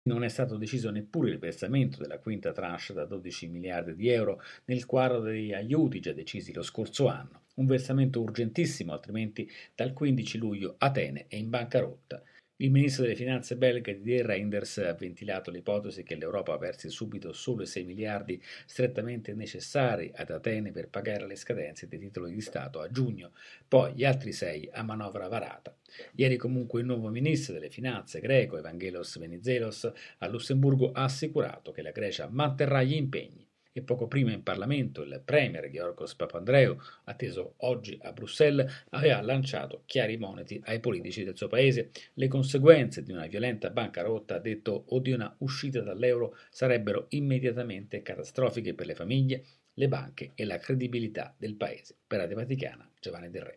Non è stato deciso neppure il versamento della quinta tranche da 12 miliardi di euro nel quadro degli aiuti già decisi lo scorso anno. Un versamento urgentissimo, altrimenti dal 15 luglio Atene è in bancarotta. Il ministro delle finanze belga Didier Reynders ha ventilato l'ipotesi che l'Europa versi subito solo i 6 miliardi strettamente necessari ad Atene per pagare le scadenze dei titoli di Stato a giugno, poi gli altri 6 a manovra varata. Ieri comunque il nuovo ministro delle finanze greco Evangelos Venizelos a Lussemburgo ha assicurato che la Grecia manterrà gli impegni e poco prima in Parlamento il premier Georgos Papandreou, atteso oggi a Bruxelles, aveva lanciato chiari moniti ai politici del suo paese. Le conseguenze di una violenta bancarotta, ha detto, o di una uscita dall'euro sarebbero immediatamente catastrofiche per le famiglie, le banche e la credibilità del paese. Per Radio Vaticana, Giovanni Del Re.